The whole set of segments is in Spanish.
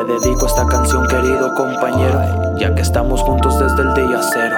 dedico esta canción, querido compañero, ya que estamos juntos desde el día cero.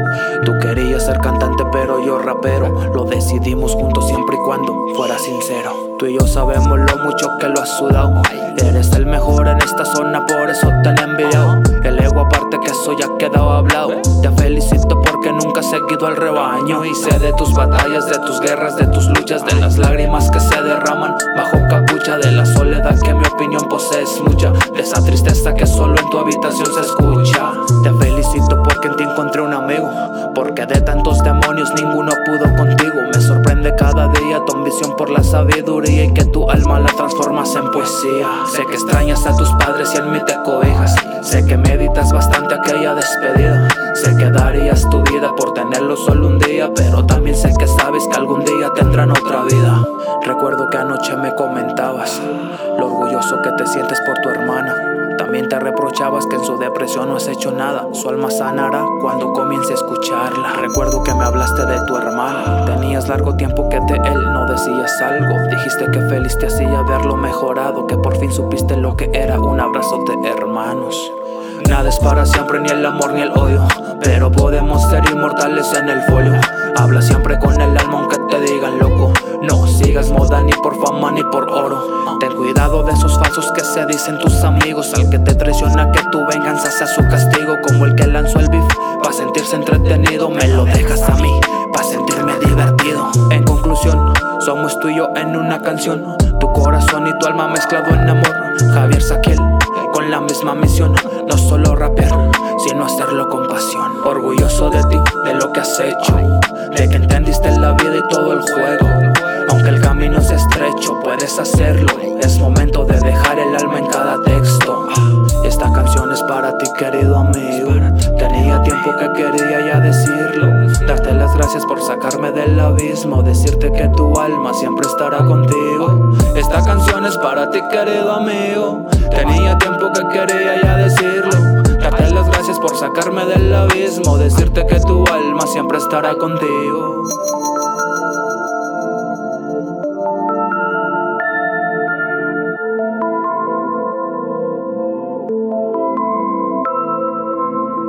Tú querías ser cantante pero yo rapero. Lo decidimos juntos siempre y cuando fuera sincero. Tú y yo sabemos lo mucho que lo has sudado. Eres el mejor en esta zona, por eso te han enviado. El ego aparte que eso ya quedado hablado. Te felicito porque nunca has seguido al rebaño. Y sé de tus batallas, de tus guerras, de tus luchas, de las lágrimas que se derraman bajo capucha, de la soledad que en mi opinión posees mucha, de esa tristeza que solo en tu habitación se escucha. Te felicito porque en ti encontré un amigo, porque de tantos demonios ninguno pudo contigo. Me sorprende cada día tu ambición por la sabiduría y que tu alma la transformas en poesía. Sé que extrañas a tus padres y en mí te cobijas. Sé que meditas bastante aquella despedida. Sé que darías tu vida por tenerlo solo un día, pero también sé que sabes que algún día tendrán otra vida. Recuerdo que anoche me comentabas lo orgulloso que te sientes por tu hermana. También te reprochabas que en su depresión no has hecho nada. Su alma sanará cuando comience a escucharla. Recuerdo que me hablaste de tu hermana. Tenías largo tiempo que de él no decías algo. Dijiste que feliz te hacía verlo mejorado, que por fin supiste lo que era un abrazo de hermanos. Nada es para siempre, ni el amor ni el odio, pero podemos ser inmortales en el folio. Habla siempre con el alma aunque te digan loco. No sigas moda ni por fama ni por oro. Ten cuidado de esos falsos que se dicen tus amigos. Al que te traiciona que tu venganza sea su castigo. Como el que lanzó el beef pa' sentirse entretenido. Me lo dejas a mí pa' sentirme divertido. En conclusión, somos tú y yo en una canción. Tu corazón y tu alma mezclado en amor. Javier Saquiel con la misma misión. No solo rapear, sino hacerlo con pasión. Orgulloso de ti, de lo que has hecho, de que entendiste la vida y todo el juego. Aunque el camino es estrecho, puedes hacerlo. Es momento de dejar el alma en cada texto. Esta canción es para ti, querido amigo. Tenía tiempo que quería ya decirlo. Darte las gracias por sacarme del abismo. Decirte que tu alma siempre estará contigo. Esta canción es para ti, querido amigo. Tenía tiempo que quería ya decirlo. Darte las gracias por sacarme del abismo. Decirte que tu alma siempre estará contigo.